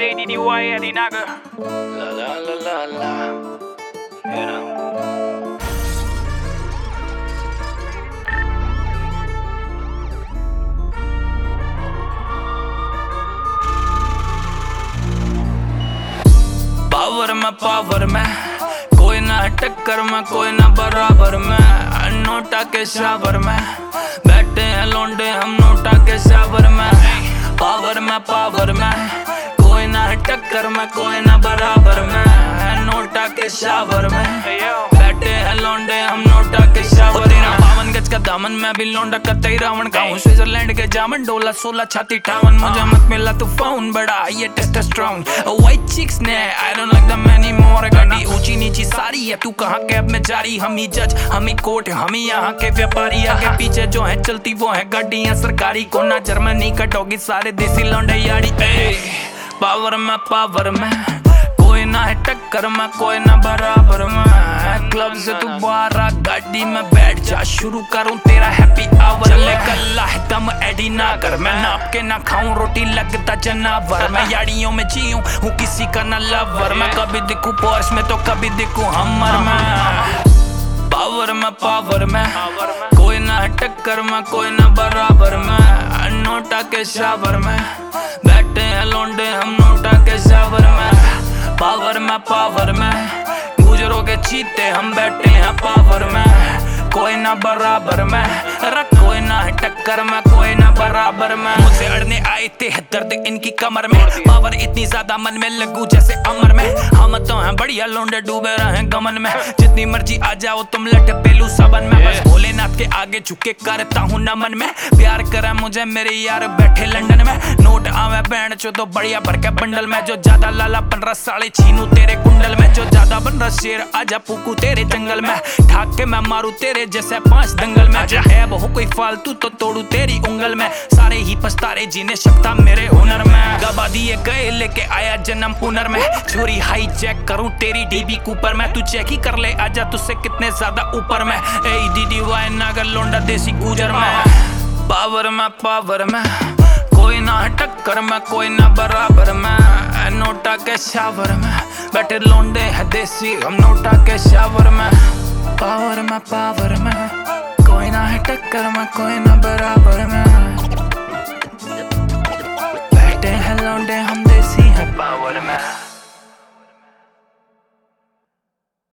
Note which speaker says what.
Speaker 1: ADDY Eddie Naga.
Speaker 2: La la la la la. You know. Power में कोई ना टक्कर में, कोई ना बराबर में। नोटा के शावर में बैठे हैं लौंडे हम, नोटा के शावर में। पावर में कोई ना टक्कर में, कोई ना बराबर में। नोटा के शावर में बैठे हैं लौंडे हम, नोटा के शावर में। 52 गज का दामन में भी लौंडा कतई रावण का हूँ। स्विट्जरलैंड के जामन डोला 16 छाती 58। मुझे मत मिला तू फोन बड़ा ये टेस्टोस्टेरोन। व्हाइट चिक्स ने I don't like them anymore. गाड़ी ऊंची नीची सारी है, तू कहाँ कैब में जारी। हम ही जज, हम ही कोर्ट, हम ही यहाँ के व्यापारी। आगे पीछे जो है चलती वो है गाड़ियाँ सरकारी। कोना जर्मनी का डॉगी, सारे देसी लौंडे यारी। पावर में कोई ना है टक्कर में, कोई ना बराबर में। क्लब से तू बाहर आ, गाड़ी में बैठ जा, शुरू करूं तेरा हैप्पी आवर। चले कल्ला है दम एडी नागर, मैं नाप के ना खाऊं रोटी लगता जनावर। मैं यारियों में जीऊं हूँ किसी का ना लवर। मैं कभी दिखूं पोर्श में तो कभी दिखूं हमर में। पावर में कोई ना है टक्कर में, कोई ना बराबर में। नोटा के शावर में बैठे हैं लौंडे हम, नोटा के शावर में। पावर में गुजरों के चीते हम, बैठे हैं पावर में। कोई ना बराबर में, कोई ना है टक्कर में, कोई ना बराबर में। मुझसे अड़ने आए थे दर्द इनकी कमर में। पावर इतनी ज्यादा मन में लगू जैसे अमर में। हम तो हैं बढ़िया लौंडे डूबे रहे गमन में। जितनी मर्जी आ जाओ तुम लट पेलू सबन में। बस भोलेनाथ के आगे झुके करता हूँ नमन में। प्यार करे मुझे मेरे यार बैठे लंदन में। नोट आवे बैंड चो तो बढ़िया भर के बंडल में। जो ज्यादा लाला 15 साढ़े छीनू तेरे कुंडल में। जो ज्यादा बन रहा शेर आजा पूकू तेरे जंगल में। ठाक के मैं मारू तेरे जैसे 5 दंगल में। जो है वो कोई फालतू तो तोड़ू तेरी उंगल में। सारे ही पछतारे जीने शकता मेरे हुनर में। गवा दिए गए लेके आया जन्म पुनर में। छोरी हाई चेक करूं तेरी डीबी कूपर में। तू चेक ही कर ले आजा तुझसे कितने ज्यादा ऊपर में। ADDY नागर लौंडा देसी गुजर में। पावर में कोई ना टक्कर में, कोई ना बराबर में। नोटा के शावर में बैठे लौंडे है देसी हम, नोटा के शावर में। पावर में कोई ना है टक्कर में, कोई ना बराबर में। बैठे हैं लौंडे हम देसी है पावर में।